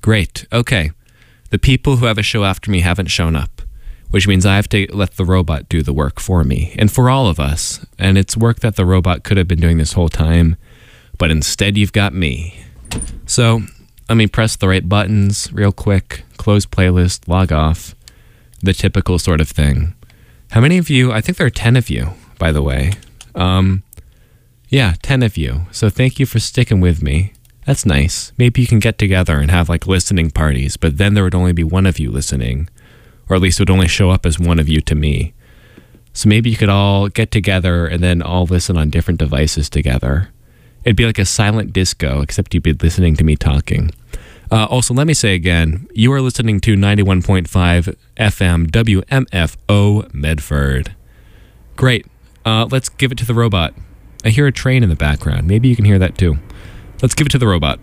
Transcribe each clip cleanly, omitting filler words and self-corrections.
Great. Okay. The people who have a show after me haven't shown up, which means I have to let the robot do the work for me and for all of us. And it's work that the robot could have been doing this whole time, but instead you've got me. So let me press the right buttons real quick, close playlist, log off, the typical sort of thing. How many of you, I think there are 10 of you, by the way. Yeah, 10 of you. So thank you for sticking with me. That's nice. Maybe you can get together and have like listening parties, but then there would only be one of you listening, or at least it would only show up as one of you to me. So maybe you could all get together and then all listen on different devices together. It'd be like a silent disco, except you'd be listening to me talking. Also, let me say again, you are listening to 91.5 FM WMFO Medford. Great. Let's give it to the robot. I hear a train in the background. Maybe you can hear that too. Let's give it to the robot.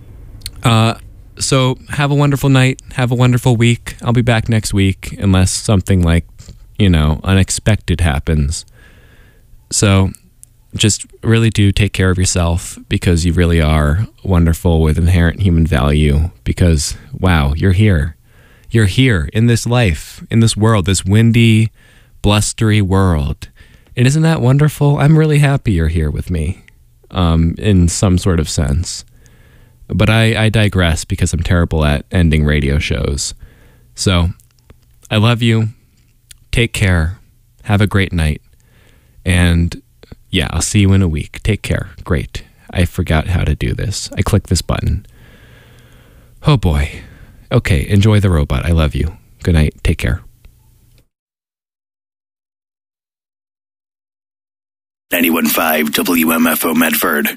So have a wonderful night. Have a wonderful week. I'll be back next week unless something like, unexpected happens. So just really do take care of yourself, because you really are wonderful with inherent human value, because, wow, you're here. You're here in this life, in this world, this windy, blustery world. And isn't that wonderful? I'm really happy you're here with me, in some sort of sense. But I digress, because I'm terrible at ending radio shows. So I love you. Take care. Have a great night. And yeah, I'll see you in a week. Take care. Great. I forgot how to do this. I clicked this button. Oh boy. Okay, enjoy the robot. I love you. Good night. Take care. 91.5 WMFO Medford.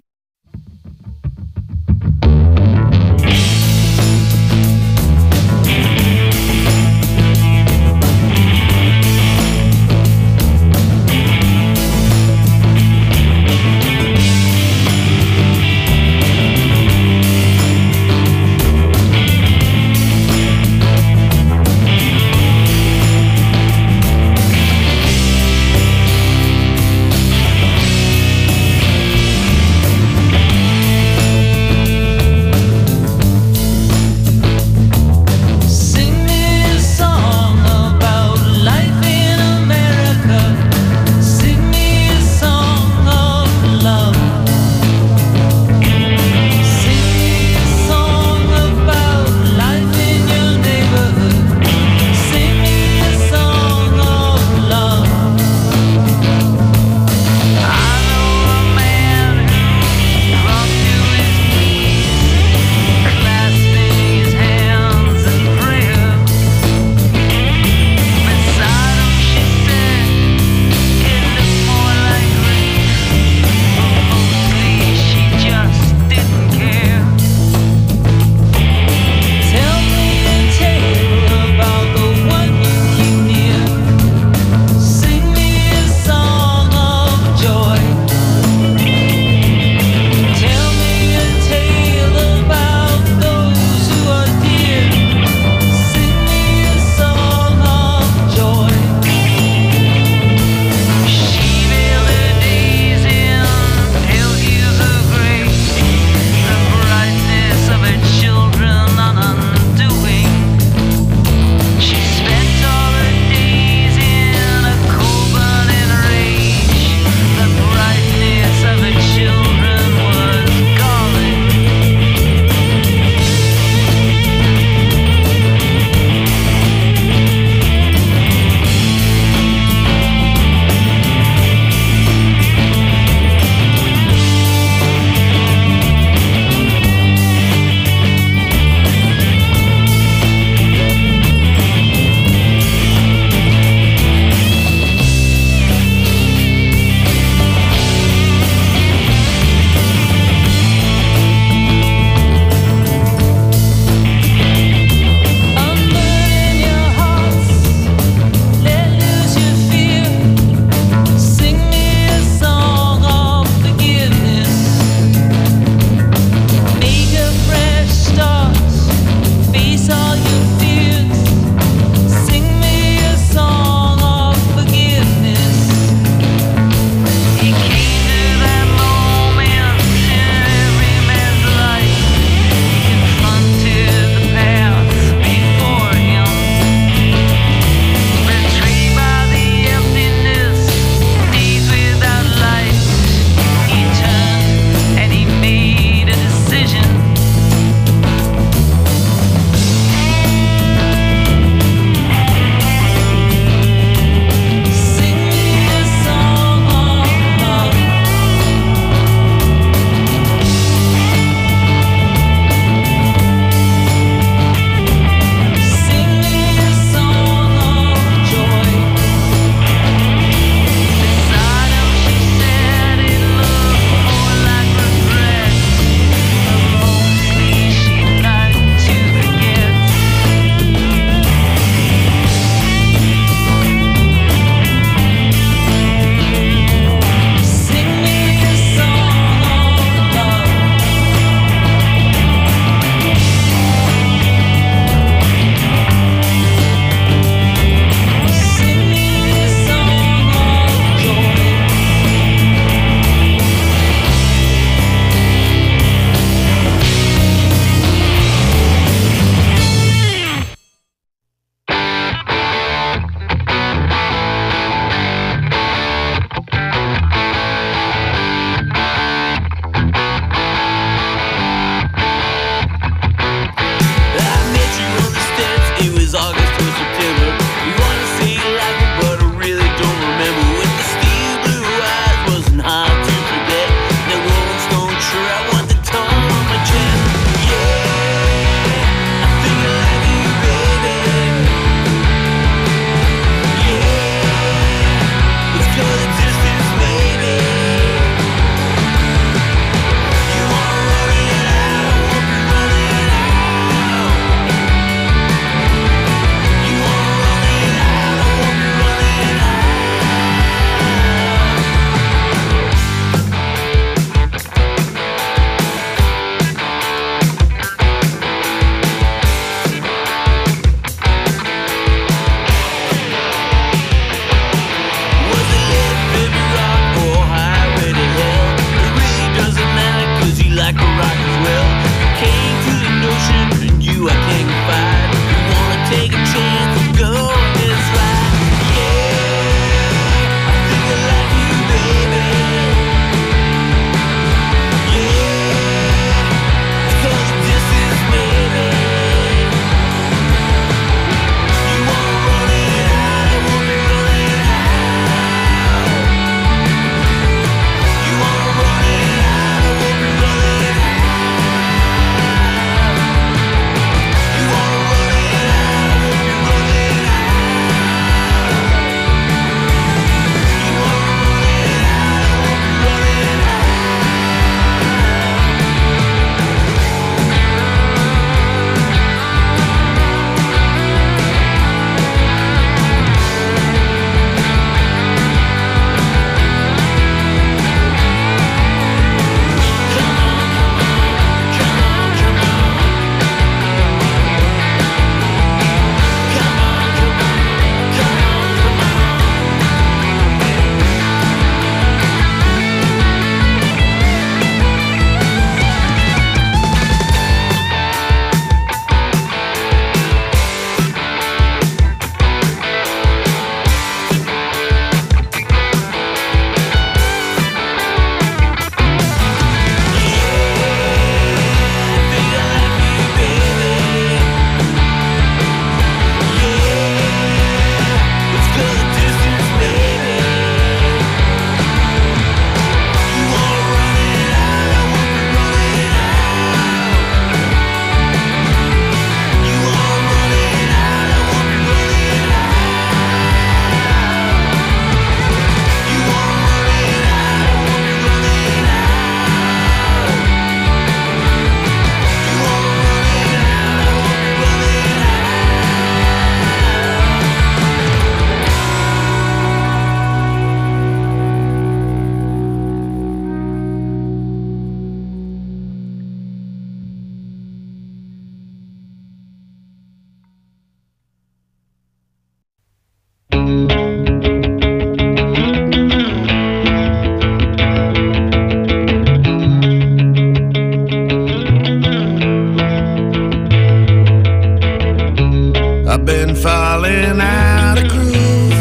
I've been falling out of groove.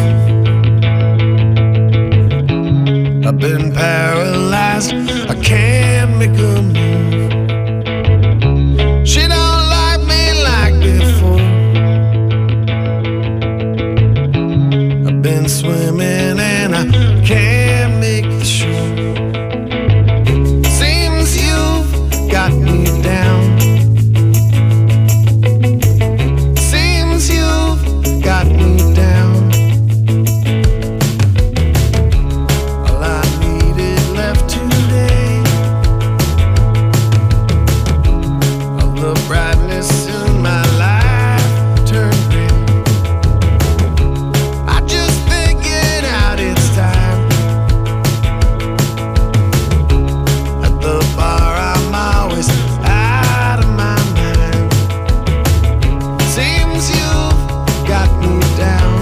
I've been paralyzed. I can't make a move. She don't like me like before. I've been swimming and I can't make the shore. Seems you've got me down. Got me down. All I needed left today, all the brightness in my life turned gray. I just figured out it's time. At the bar I'm always out of my mind. Seems you've got me down.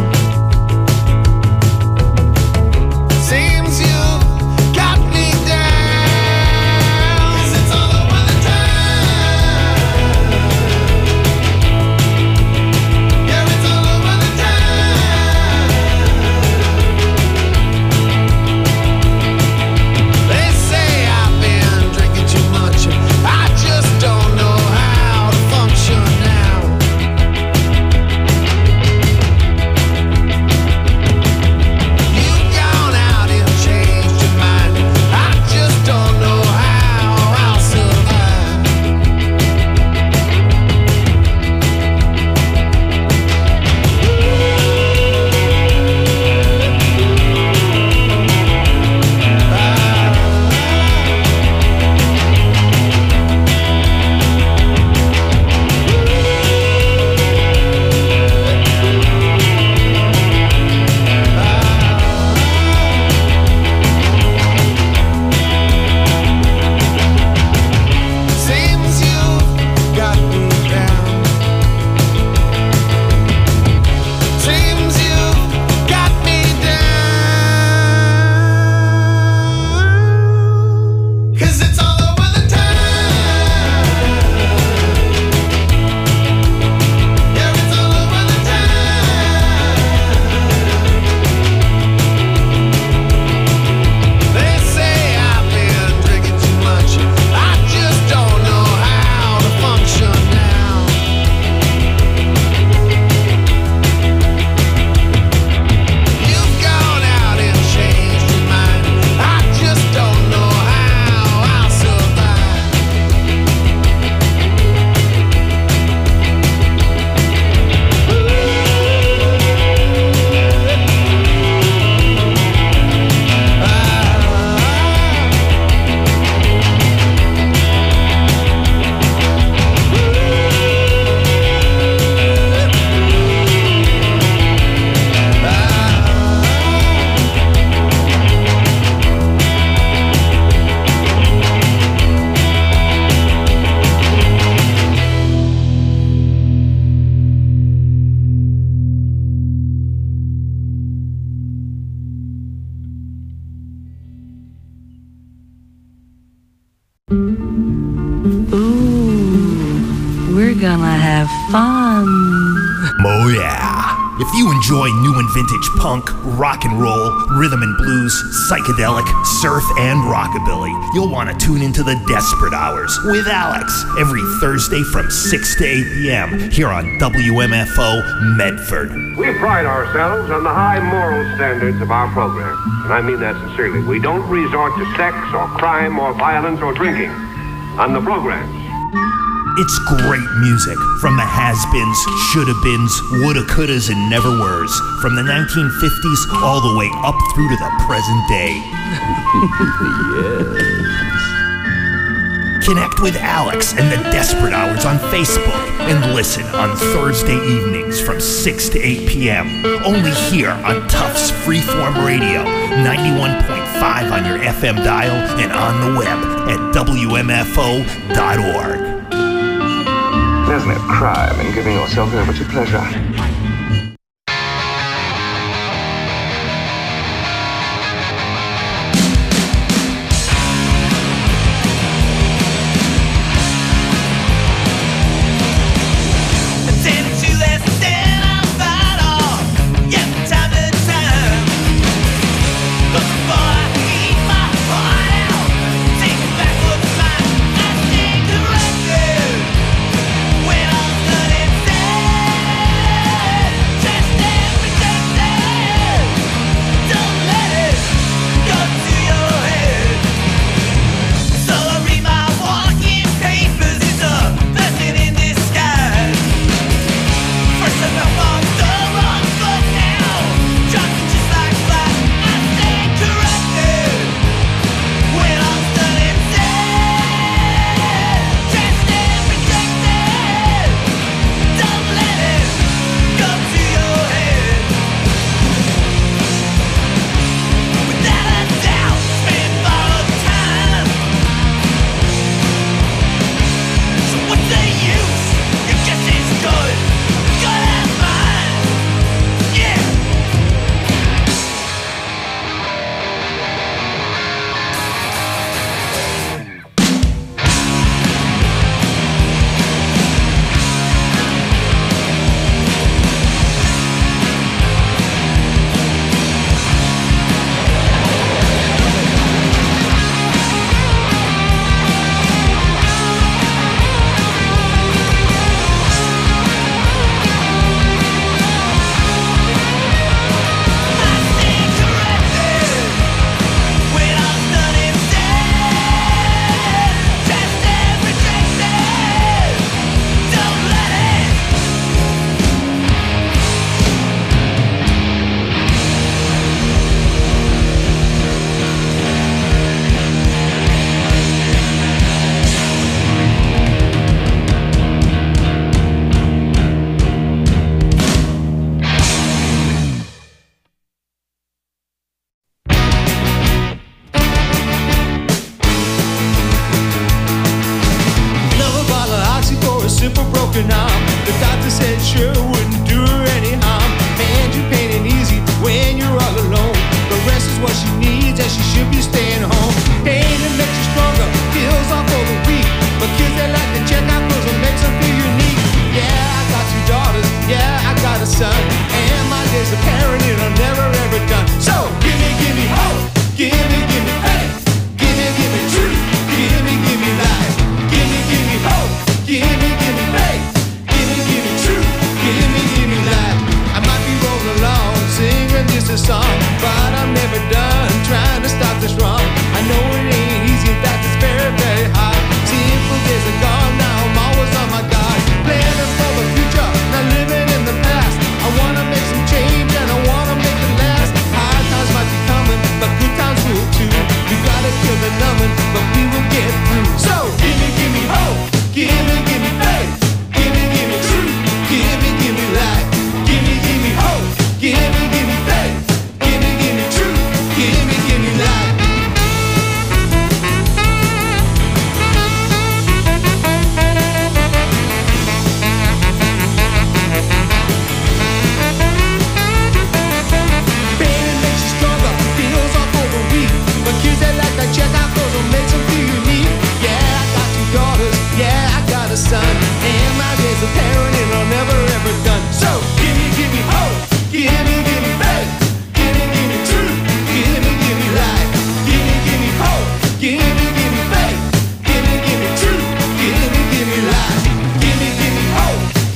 Seems you got me down. 'Cause it's all over the town. Yeah, it's all over the town. They say I've been drinking too much. I just don't know how to function now. We're gonna have fun. Oh yeah. If you enjoy new and vintage punk, rock and roll, rhythm and blues, psychedelic, surf, and rockabilly, you'll want to tune into the Desperate Hours with Alex every Thursday from 6 to 8 p.m. here on WMFO Medford. We pride ourselves on the high moral standards of our program, and I mean that sincerely. We don't resort to sex or crime or violence or drinking on the programs. It's great music from the has-beens, shoulda-beens, woulda, couldas, and never-weres, from the 1950s all the way up through to the present day. Yes. Connect with Alex and the Desperate Hours on Facebook and listen on Thursday evenings from 6 to 8 p.m. Only here on Tufts Freeform Radio, 91.5 on your FM dial and on the web at WMFO.org. There's no crime in giving yourself over to pleasure.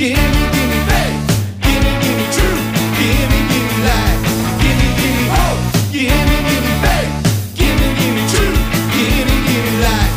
gimme faith, gimme truth, gimme life, gimme hope, gimme faith, gimme truth, gimme life.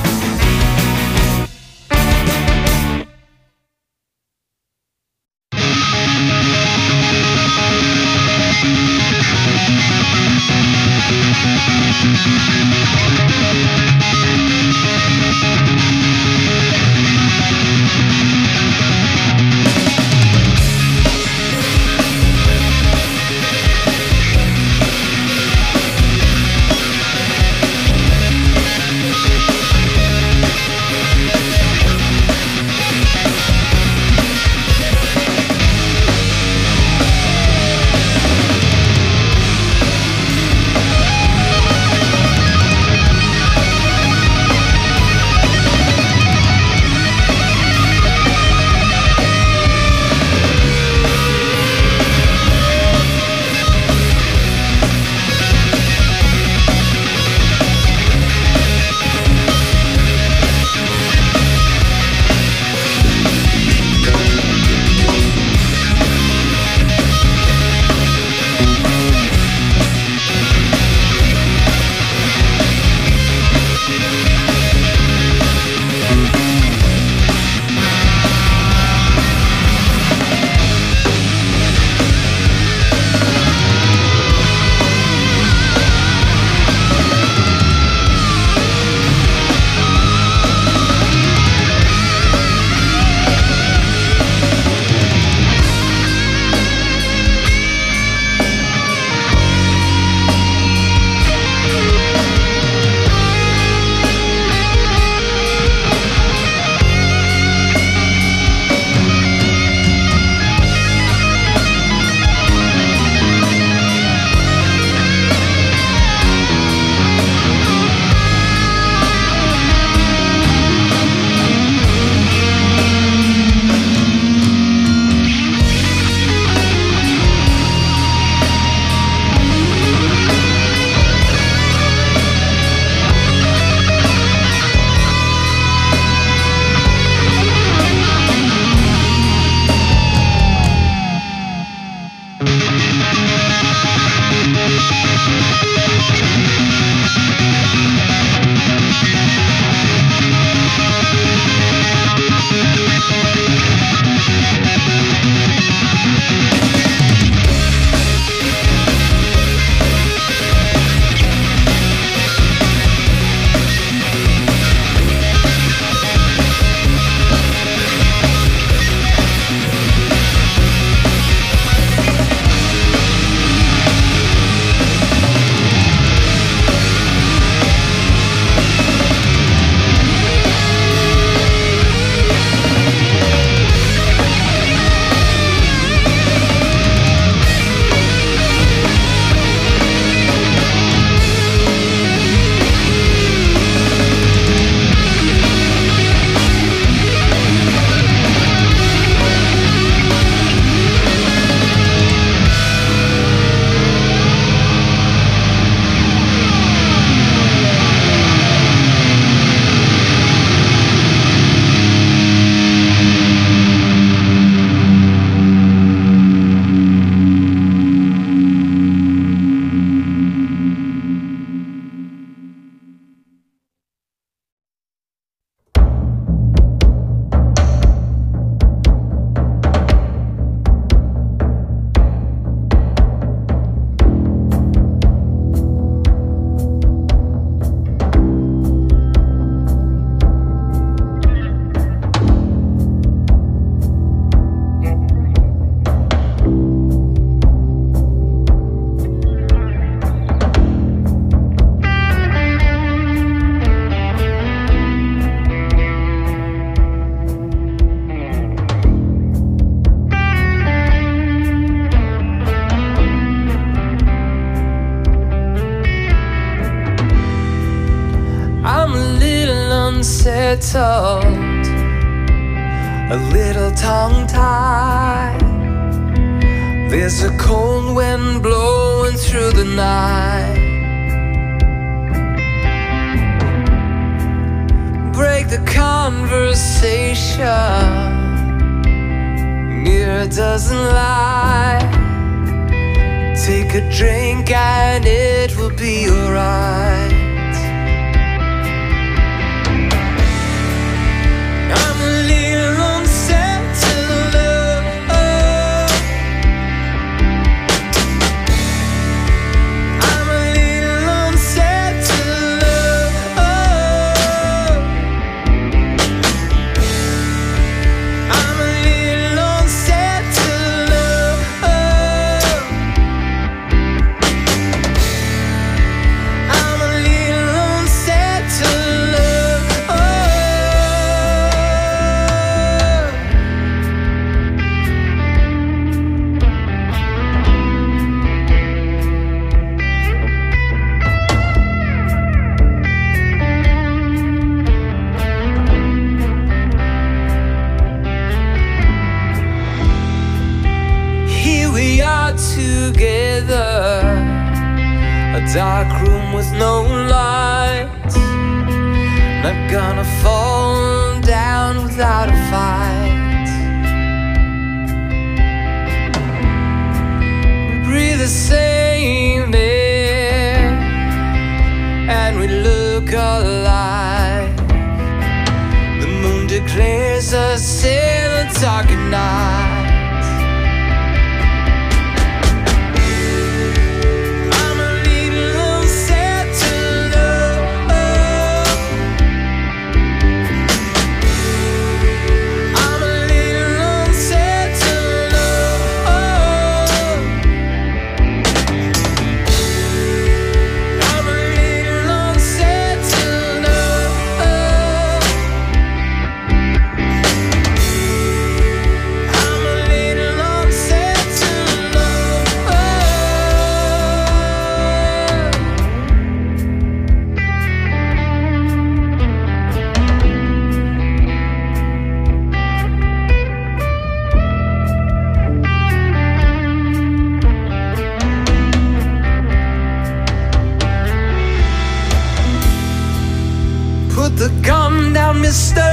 unsettled, a little tongue-tied. There's a cold wind blowing through the night. Break the conversation, it doesn't lie. Take a drink and it will be alright. I'm a little unsettled. I'm a little unsettled. I'm a little unsettled. I'm a little unsettled. Here we are together, a dark room with no light. Not gonna fall down without a fight. We breathe the same air and we look alike. The moon declares us in the dark at night. I'm a little unsettled. I'm a little unsettled. I'm a little unsettled. I'm a little unsettled. Put the gun down, mister.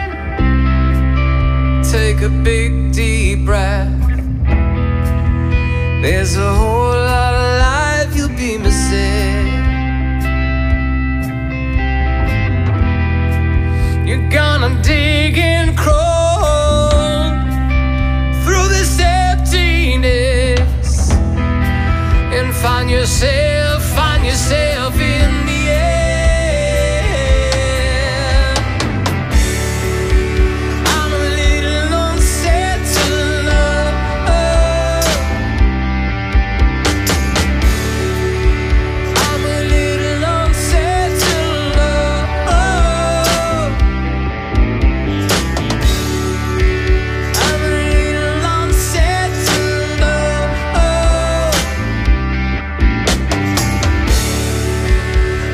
Take a big deep breath. There's a whole lot of life you'll be missing. You're gonna dig and crawl through this emptiness and find yourself in the air. I'm a little unsettled. I'm a little unsettled. I'm a little unsettled.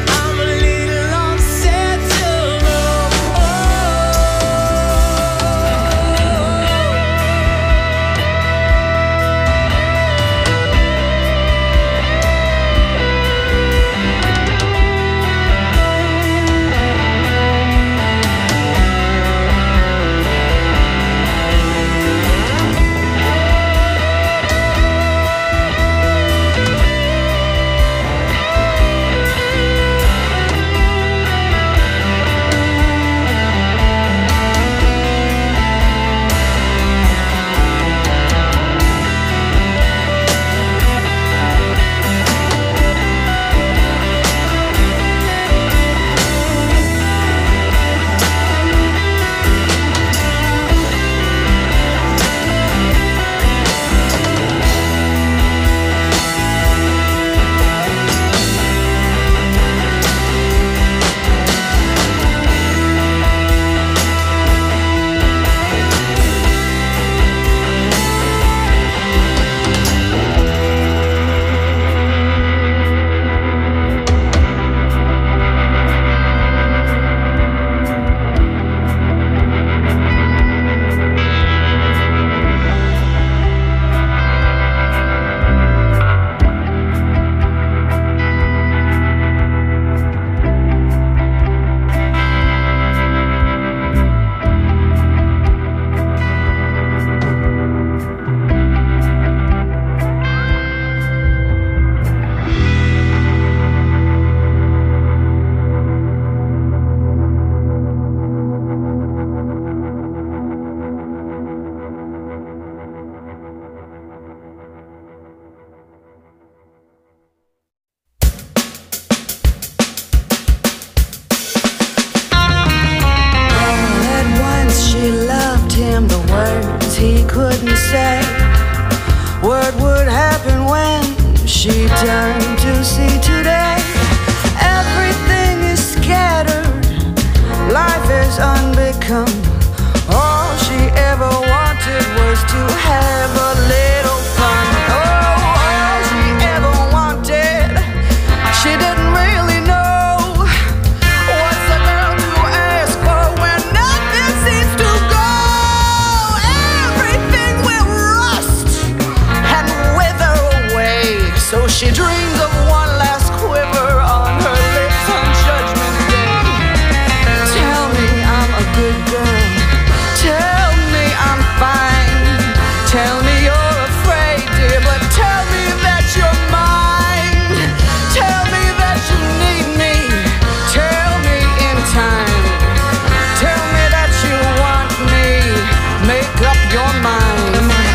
couldn't say. What would happen when she turned to see today? Everything is scattered, life is unbecome. All she ever wanted was to have a little fun. Oh, all she ever wanted, she didn't really know. What's a girl to ask for when nothing seems to go? Everything will rust and wither away. So she dreams of one last quiver on her lips on Judgment Day. Tell me I'm a good girl. Tell me I'm fine. Tell me you're afraid, dear, but tell me that you're mine. Tell me that you need me. Tell me in time. Tell me that you want me. Make up your mind.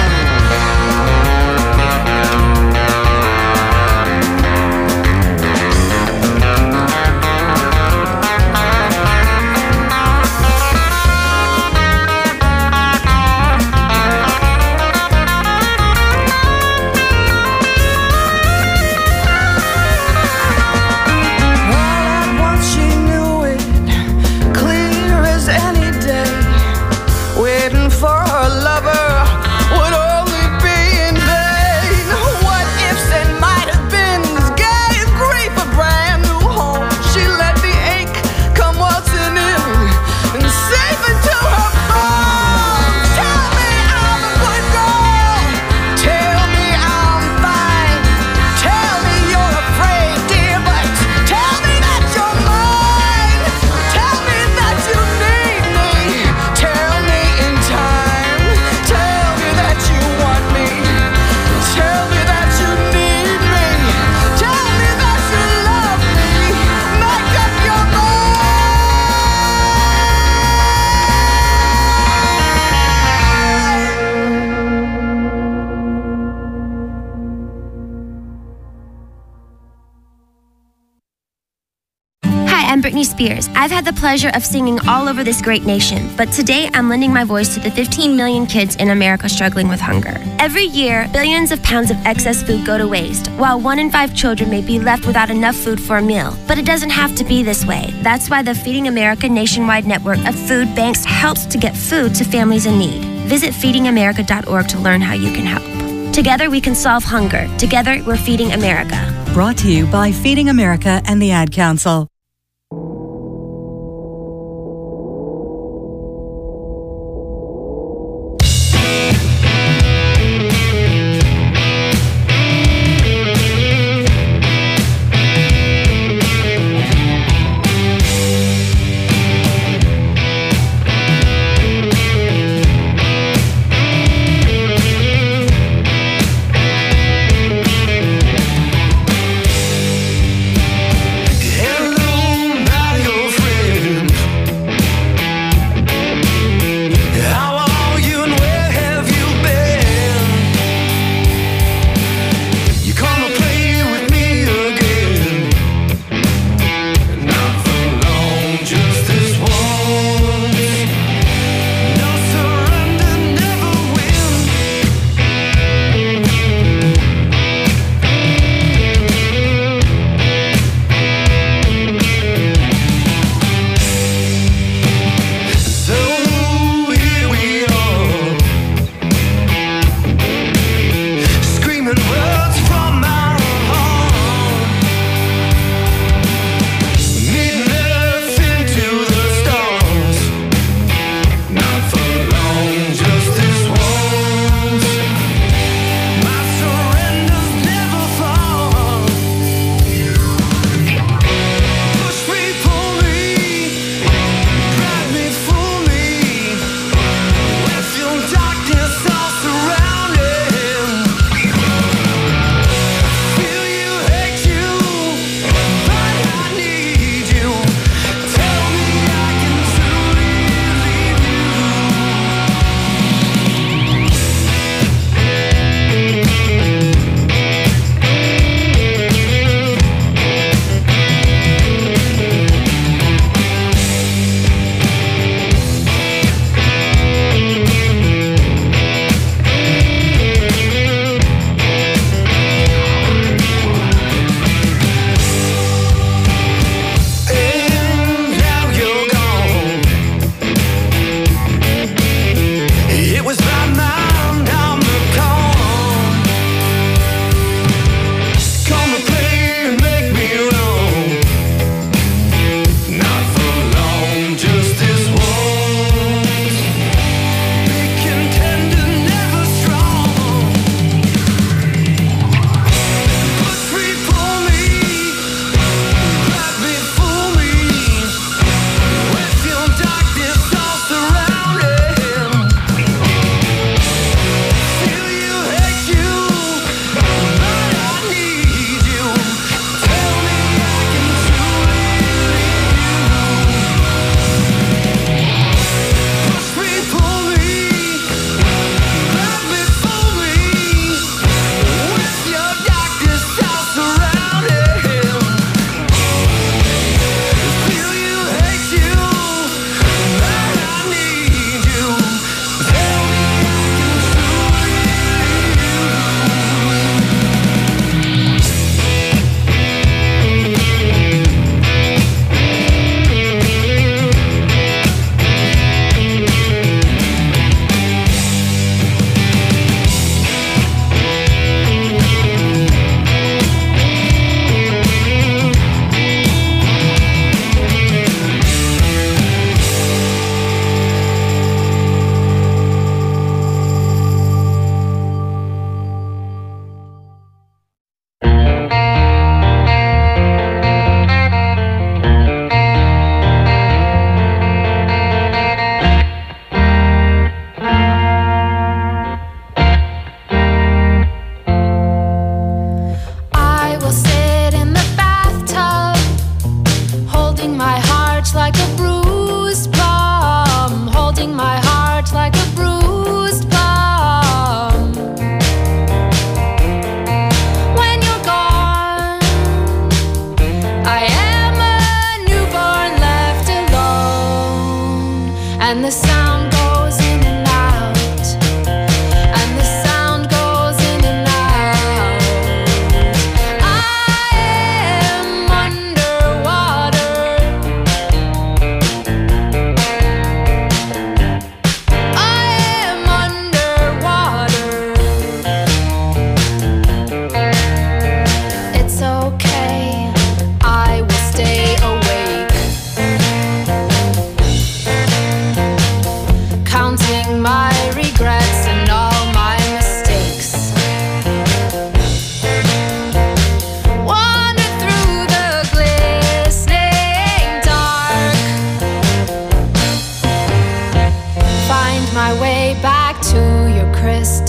I'm Britney Spears. I've had the pleasure of singing all over this great nation, but today I'm lending my voice to the 15 million kids in America struggling with hunger. Every year, billions of pounds of excess food go to waste, while 1 in 5 children may be left without enough food for a meal. But it doesn't have to be this way. That's why the Feeding America nationwide network of food banks helps to get food to families in need. Visit feedingamerica.org to learn how you can help. Together we can solve hunger. Together we're Feeding America. Brought to you by Feeding America and the Ad Council. In the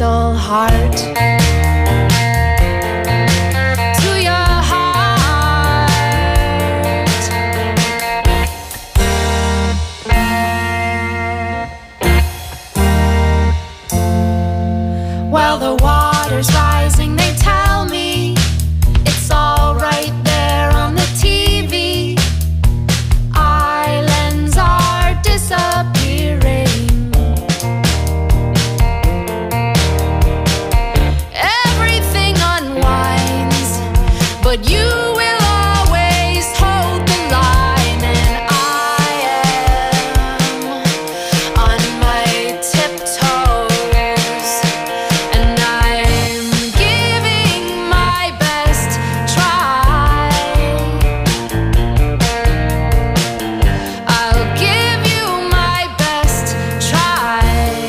crystal heart to your heart. While the water's rising, they tell me it's all right there on the TV. Islands are disappearing. Everything unwinds, but you will always hold the line. And I am on my tiptoes, and I'm giving my best try. I'll give you my best try.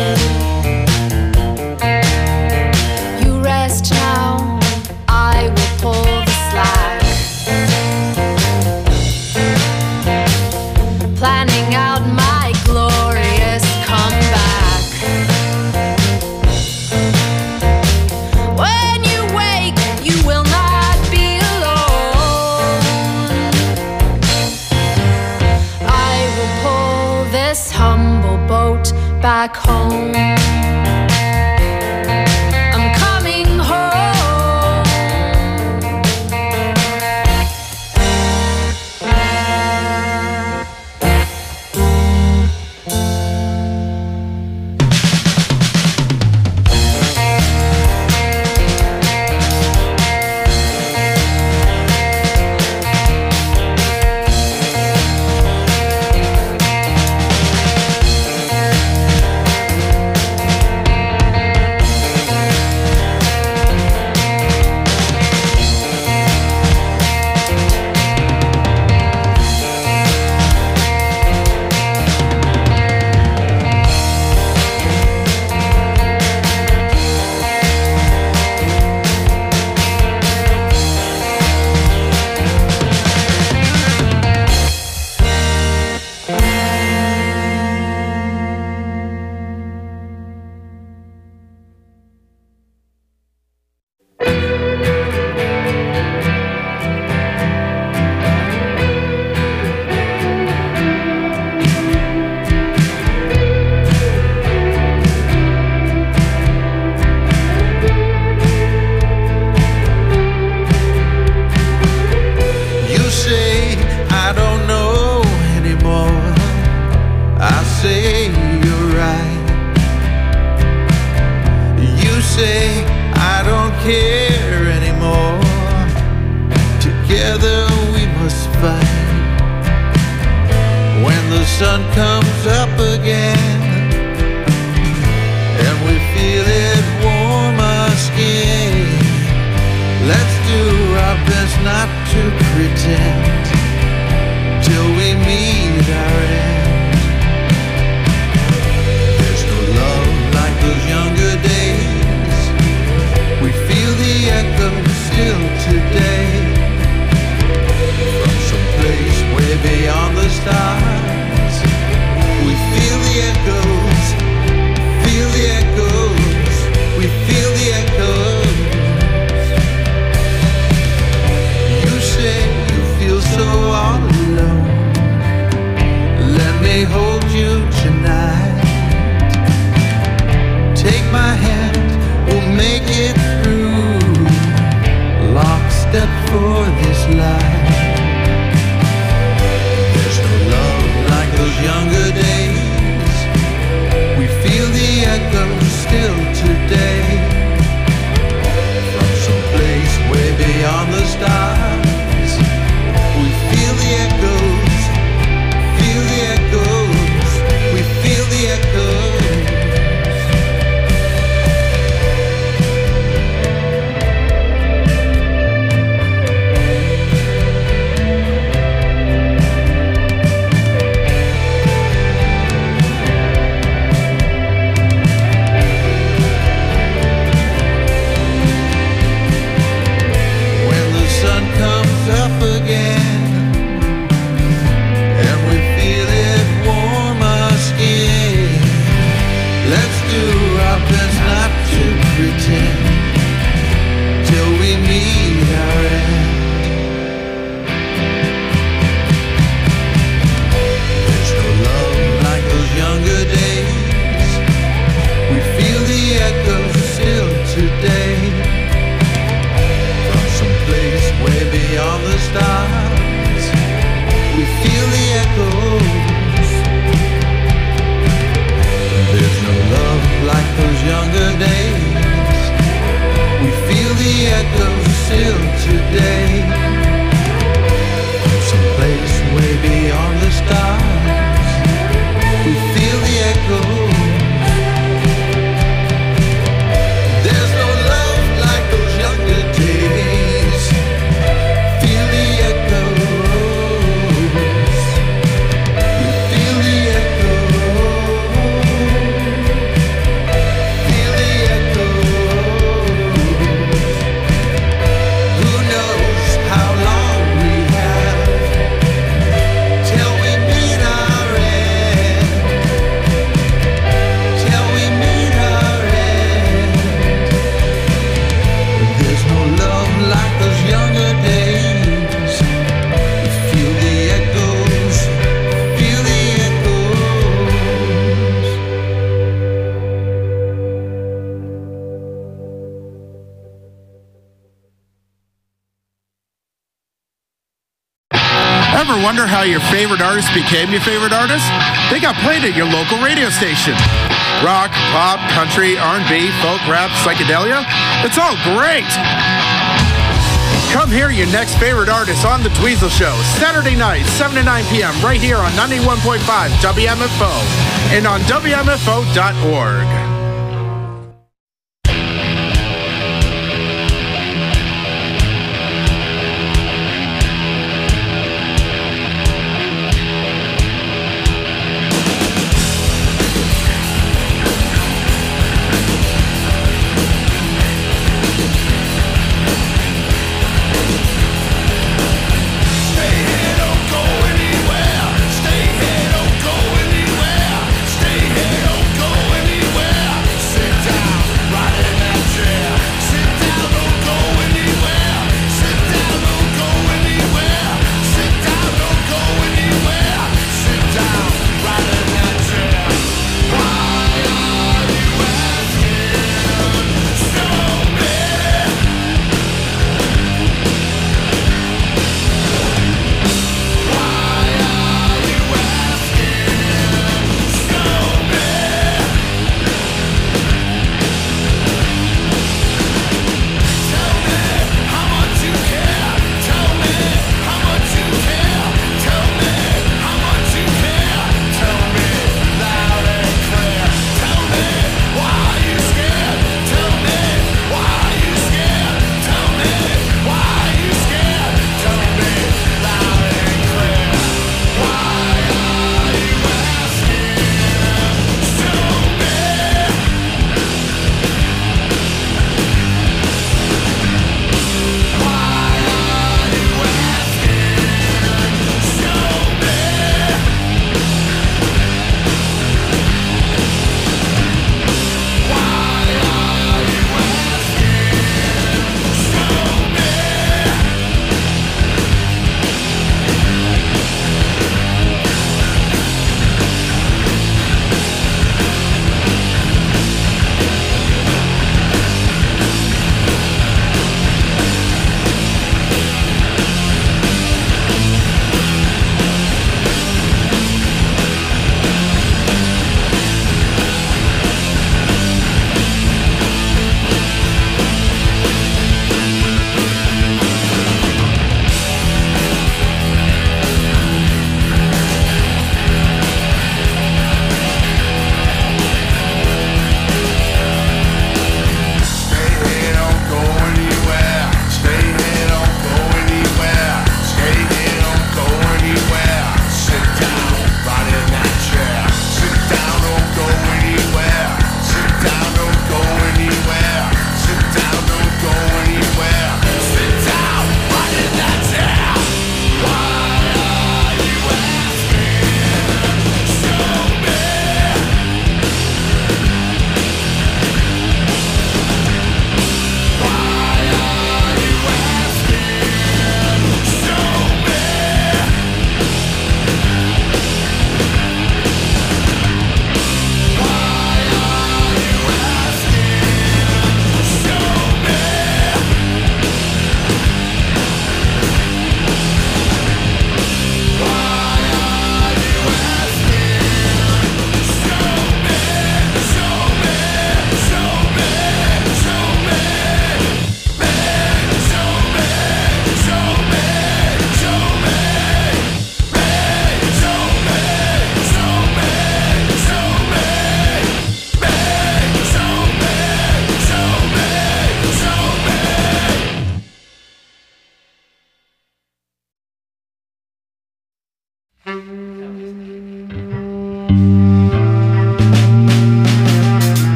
You rest now, I will pull the slack. Planning out my glorious comeback. When you wake, you will not be alone. I will pull this humble boat back home. I'm coming home. You say I don't know anymore. I say you're right. You say I don't care anymore. Together we must fight. When the sun comes up again and we feel it warm our skin, let's do our best not to pretend till we meet our end. There's no love like those younger days. We feel the echo still today. From some place way beyond the stars, we feel the echo today. From someplace way beyond the stars, we feel the echoes. There's no love like those younger days. Feel the echoes. We feel the echoes. Feel the echoes. Who knows how long we have till we meet our end? Till we meet our end. There's no love like those younger days. Feel the echoes. Feel the echoes. Ever wonder how your favorite artist became your favorite artist? They got played at your local radio station. Rock, pop, country, R&B, folk, rap, psychedelia. It's all great. Come hear your next favorite artist on The Dweezil Show, Saturday night, 7 to 9 p.m. right here on 91.5 WMFO and on WMFO.org. Stay here, don't go anywhere.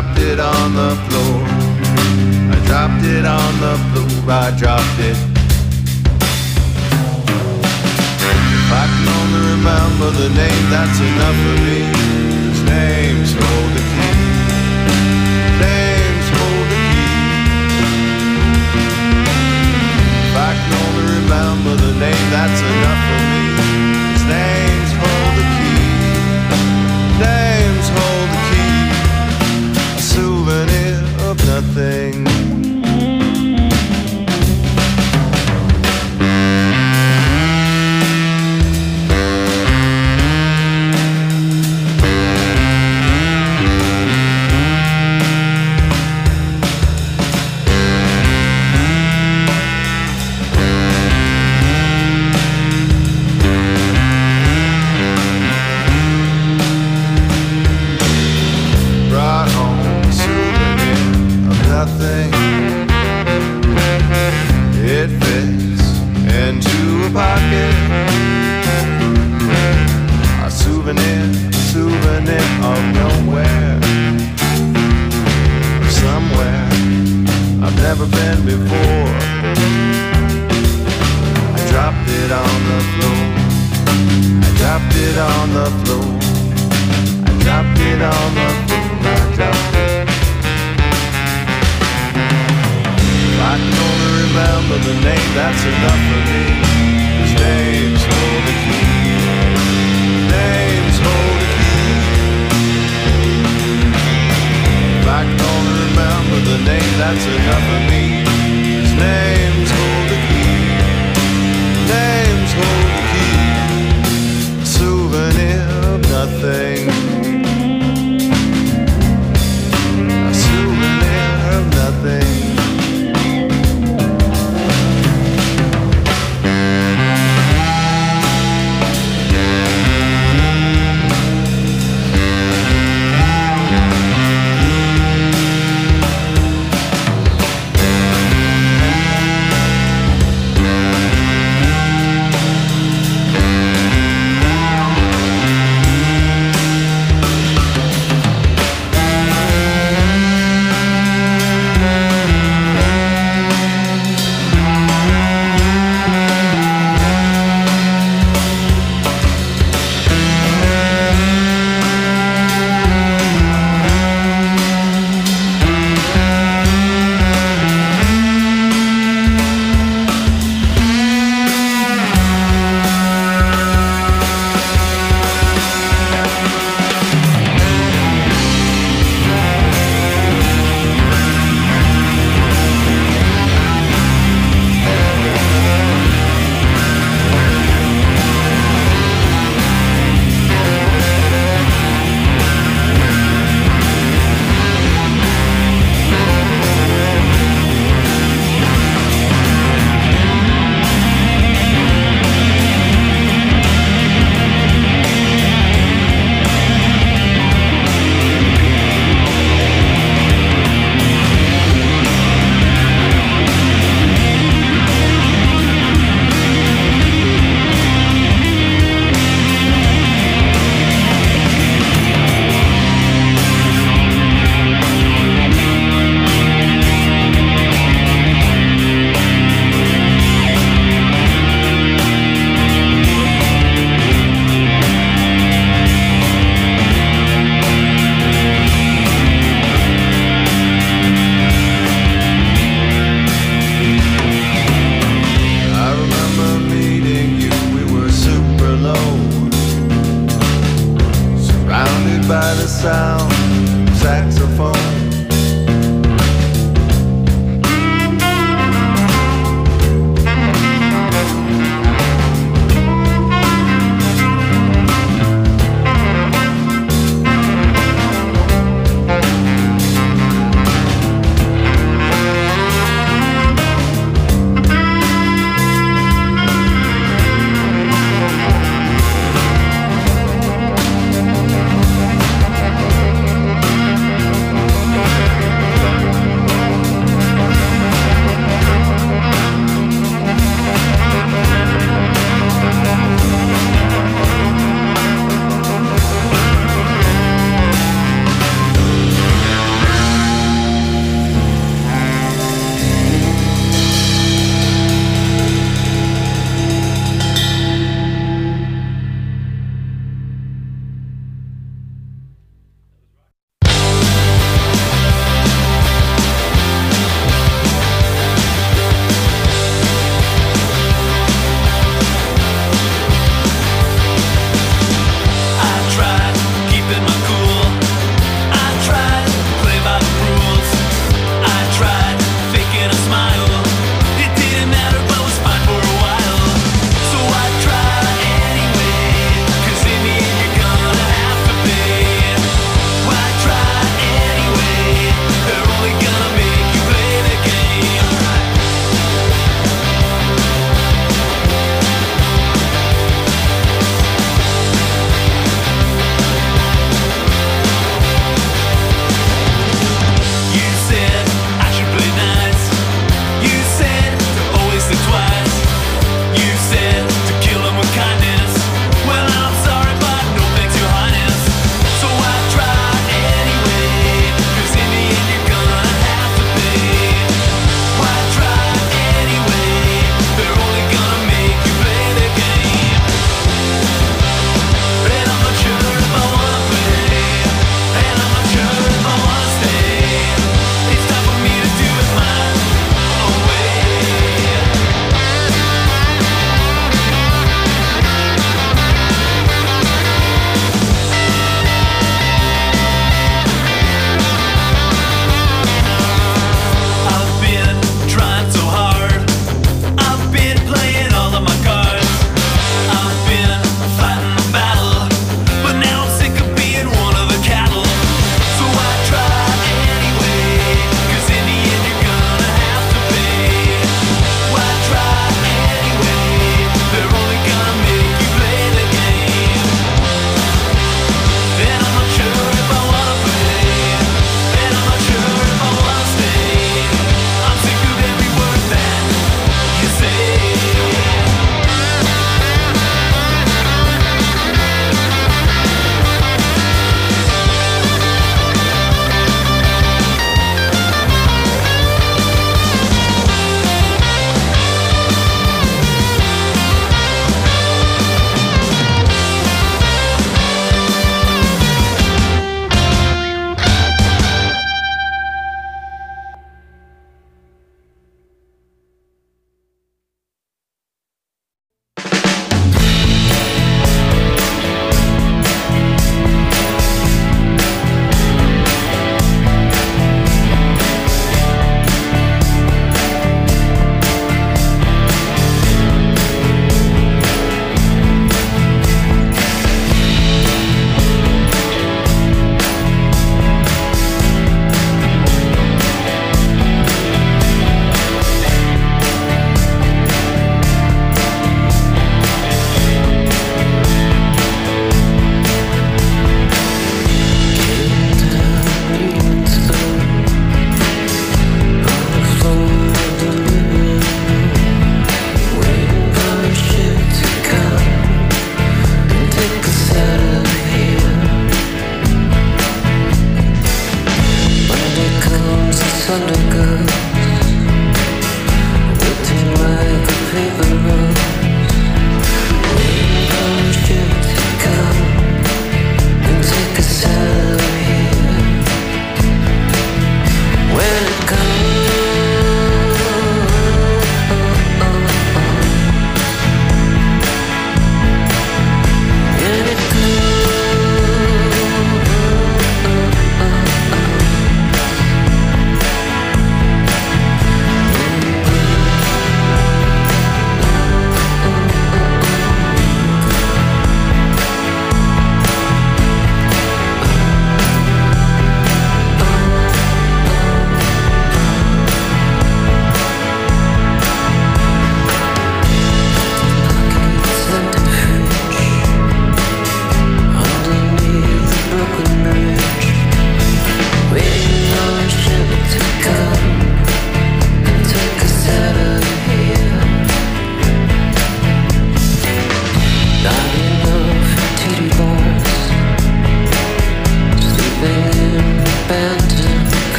dropped it on the floor. I dropped it on the floor. I dropped it. If I can only remember the name, that's enough for me. His name's hold the key. Name's hold the key. If I can only remember the name, that's enough for me. His name's hold the key. Name's hold the key. A souvenir of nothing. It fits into a pocket. A souvenir of nowhere, somewhere I've never been before. I dropped it on the floor. I dropped it on the floor. I dropped it on the floor. I dropped it. I can only remember the name, that's enough for me. His name's hold the key. Name's hold the key. If I can only remember the name, that's enough.